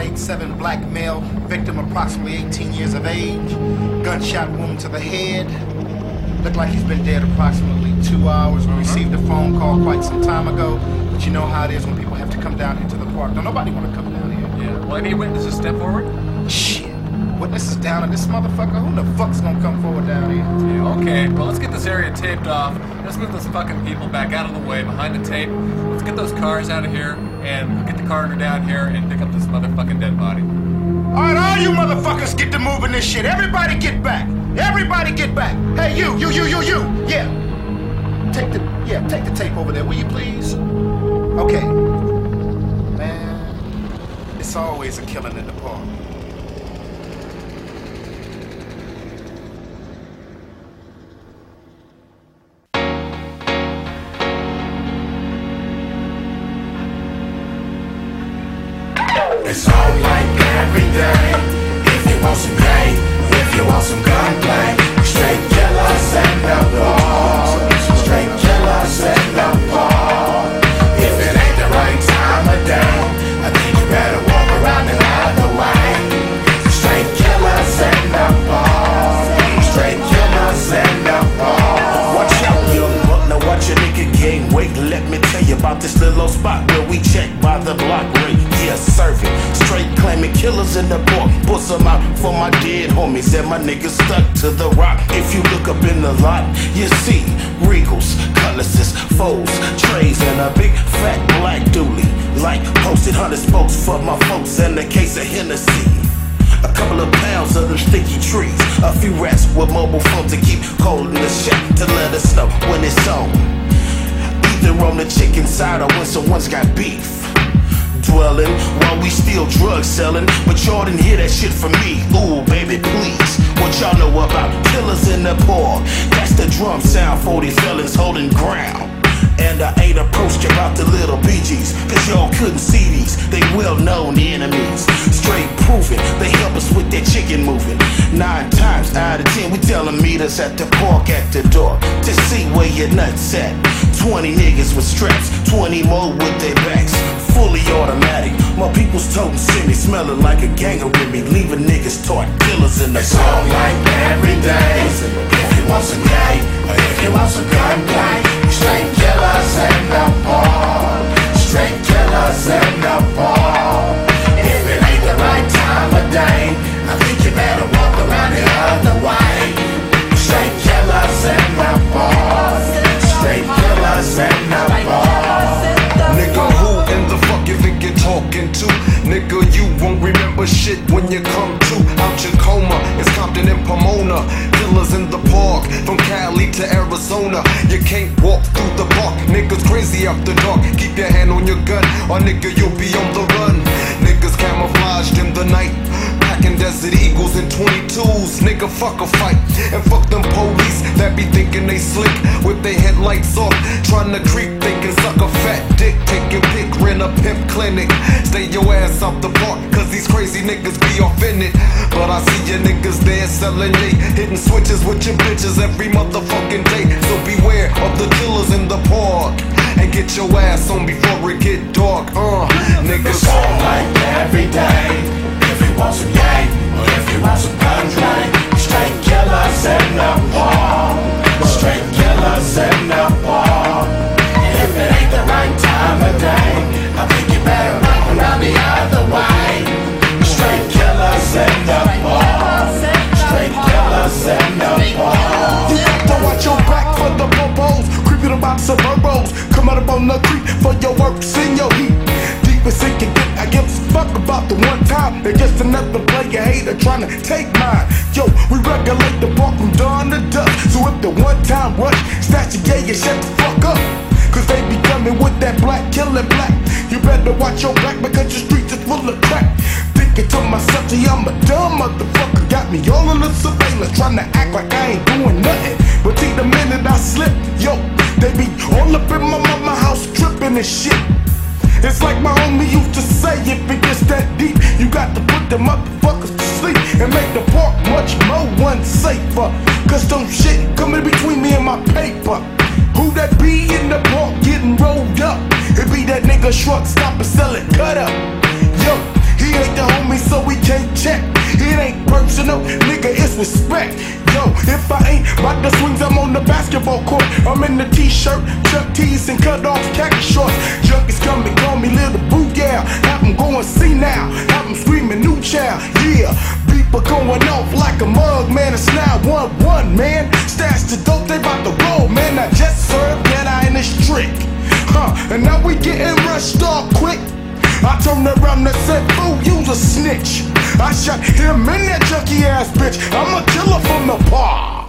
187 black male, victim approximately 18 years of age, gunshot wound to the head. Looked like he's been dead approximately 2 hours. We received a phone call quite some time ago, but you know how it is when people have to come down here to the park. Don't nobody want to come down here. Yeah, well, any witnesses step forward? Shit. Witnesses down in this motherfucker? Who the fuck's gonna come forward down here? Yeah, okay, well, let's get this area taped off. Let's move those fucking people back out of the way behind the tape. Let's get those cars out of here and get the coroner down here and pick up this motherfucking dead body. Alright, all you motherfuckers get to moving this shit. Everybody get back. Everybody get back. Hey, you. Yeah. Take the tape over there, will you please? Okay. Man, it's always a killing in the park. It's all like every day. If you want some game, if you want some gunplay, straight killers and the ball. Straight killers and the ball. If it ain't the right time of day, I think you better walk around the other way. Straight killers and the ball. Straight killers and the ball. Watch out, young buck, now watch your nigga game. Wait, let me tell you about this little old spot where we check by the block rate. Yeah, serving. Straight claiming killers in the park. Put some out for my dead homies and my niggas stuck to the rock. If you look up in the lot, you see Regals, Cutlasses, foes, trays, and a big fat black dually. Like posted 100 spokes for my folks and a case of Hennessy. A couple of pounds of them sticky trees. A few rats with mobile phones to keep cold in the shack to let us know when it's on. Either on the chicken side or when someone's got beef. Dwelling while we still drug selling, but y'all didn't hear that shit from me. Ooh, baby, please. What y'all know about killers in the park? That's the drum sound for these felons holding ground. And I ain't approached about the little BGs, cause y'all couldn't see these. They well-known enemies. Straight proving, they help us with that chicken moving. 9 times out of 10, we tell them meet us at the park at the door to see where your nuts at. 20 niggas with straps, 20 more with their backs. Fully automatic, my people's toting city, smelling like a gang of me, leaving niggas taught killers in the It's all like every day. If you want some game, or if you want some gunplay, straight killers in the ball. Straight killers in the ball. If it ain't the right time of day, I think you better walk around the other way. Straight killers in the ball. Straight killers in the ball. Nigga, who in the fuck you think you're talking to? Nigga, you won't remember shit when you come to. Out your coma, it's Compton and Pomona. Killers in the park, from Cali to Arizona. You can't walk through the park, niggas crazy after dark. Keep your hand on your gun, or nigga, you'll be on the run. Niggas camouflaged in the night, packing Desert Eagles and 22s. Nigga, fuck a fight, and fuck them police that be thinking they slick with their headlights off, trying to creep, thinking suck a fat dick. Take your pick, rent a pimp clinic. Stay your ass off the park, cause these crazy niggas be off in it. But I see your niggas there selling me, hitting switches with your bitches every motherfucking day. So beware of the killers in the park, and get your ass on before it get dark. Niggas It's all like every day. If you want some game, or if you want some gunplay, straight killers in the ball. Straight killers in the ball. If it ain't the right time of day, I think you better walk around the other way. Straight killers in the ball. Straight killers in the ball. You got to watch your back for the bobos, creeping about suburbos. Come out up on the creek for your works in your heat. Deep as it can get, I give a fuck about the one time. They're just another player hater trying to take mine. Yo, we regulate the park from dawn to dusk. So if the one time rush, snatch your gay and shut the fuck up. Cause they be coming with that black, killing black. You better watch your back because your streets is full of crack. Thinking to myself, gee, I'm a dumb motherfucker. Got me all in the surveillance, trying to act like I ain't doing nothing. But see the minute I slip, yo, they be all up in my mama house tripping and shit. It's like my homie used to say, if it gets that deep, you got to put the motherfuckers to sleep and make the park much more unsafer. Cause some shit coming between me and my paper. Who that be in the park getting rolled up? It be that nigga short stop and sell it cut up. Yo, he ain't the disrespect. Yo, if I ain't about the swings, I'm on the basketball court. I'm in the t-shirt, Chuck T's and cut off khaki shorts. Junkies come and call me Little Boo Gal. Have them going see now, have them screaming new child. Yeah, beeper going off like a mug, man. It's now 1-1, man. Stash the dope, they bout to roll, man. I just served that I in this trick. And now we getting rushed off quick. I turned around and said, fool, you's a snitch. I shot him and that junky ass bitch. I'm a killer from the park.